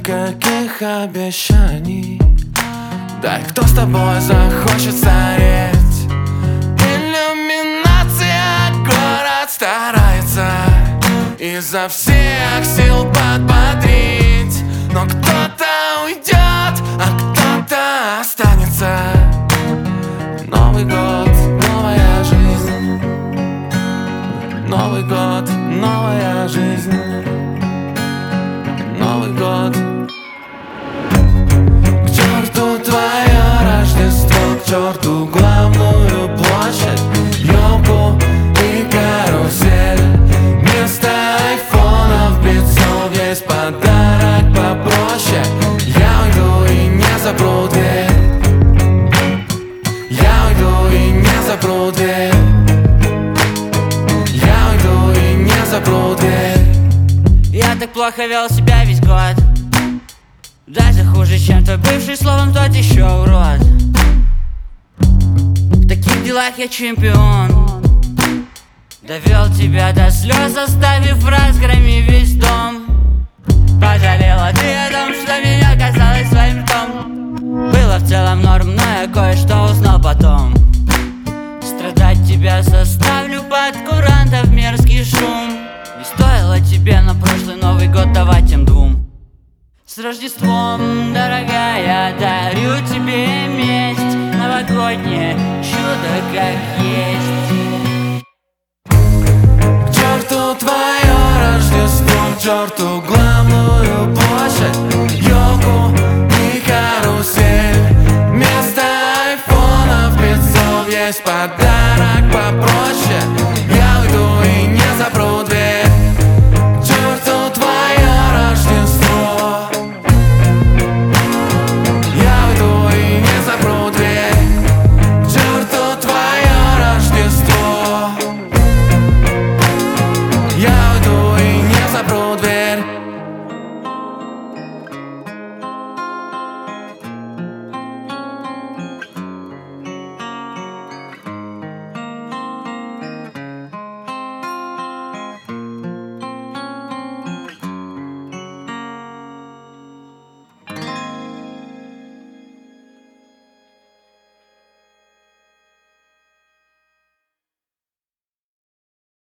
никаких обещаний. Дай, кто с тобой захочет стареть. Иллюминация, город старается изо всех сил подбодрить. Но кто-то уйдет, а кто-то останется. Новый год, новая жизнь. Новый год, новая жизнь. Новый год. К черту твое Рождество, к черту главную площадь, елку и карусель. Вместо айфонов, битцов есть подарок попроще. Я уйду и не запру дверь. Я уйду и не запру дверь. Я уйду и не запру дверь. Я так плохо вел себя весь год, даже хуже, чем твой бывший, словом, тот еще урод. В таких делах я чемпион. Довел тебя до слез, оставив в разгроме весь дом. Пожалела ты о том, что меня казалось своим ртом. Было в целом норм, но я кое-что узнал потом. Страдать тебя заставлю под курантов мерзкий шум. Не стоило тебе на прошлый Новый год давать тем двум. С Рождеством, дорогая, дарю тебе месть. Новогоднее чудо как есть. К черту твое Рождество, к черту